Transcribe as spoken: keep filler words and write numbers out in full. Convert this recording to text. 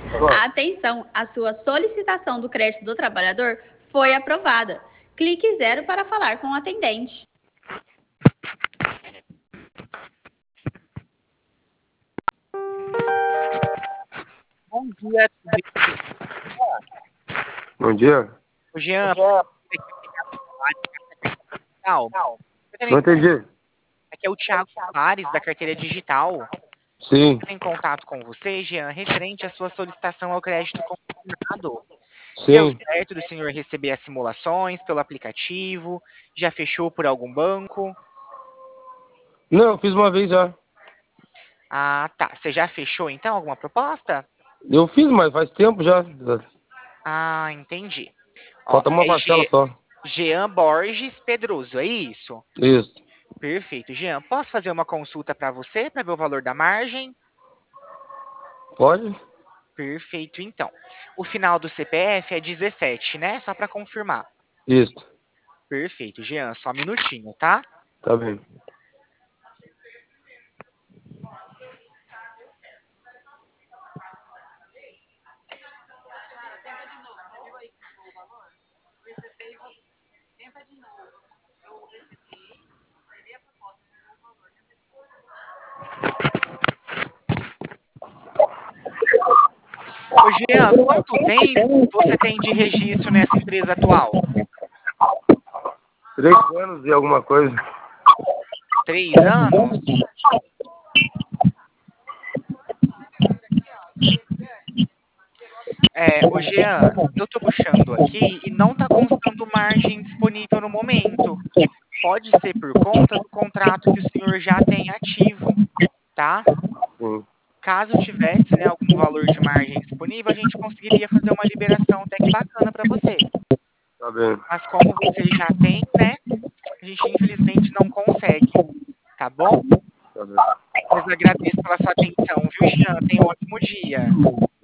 Atenção, a sua solicitação do crédito do trabalhador foi aprovada. Clique zero para falar com o atendente. Bom dia. Bom dia. O Jean, Não entendi. aqui é o Thiago Soares, da Carteira Digital. Sim, Em contato com você, Jean, referente à sua solicitação ao crédito confirmado. Deu sim. certo do senhor receber as simulações pelo aplicativo? Já fechou por algum banco? Não, eu fiz uma vez já. Ah, tá. Você já fechou, então, alguma proposta? Eu fiz, mas faz tempo já. Ah, entendi. Ó, Falta uma é parcela Ge- só. Jean Borges Pedroso, é isso? Isso. Perfeito. Jean, posso fazer uma consulta para você, para ver o valor da margem? Pode? Perfeito, então. O final do C P F é dezessete, né? Só para confirmar. Isso. Perfeito, Jean. Só um minutinho, tá? Tá bem. Ô, Jean, quanto tempo você tem de registro nessa empresa atual? Três anos e alguma coisa. Três anos? É, ô Jean, eu tô puxando aqui e não tá constando margem disponível no momento. Pode ser por conta do contrato que o senhor já tem ativo, tá? Sim. Caso tivesse, né, algum valor de margem disponível, a gente conseguiria fazer uma liberação até que bacana para você. Tá bem. Mas como você já tem, né, a gente infelizmente não consegue, tá bom? Tá bem. Mas agradeço pela sua atenção, viu, Jean? Tenha um ótimo dia.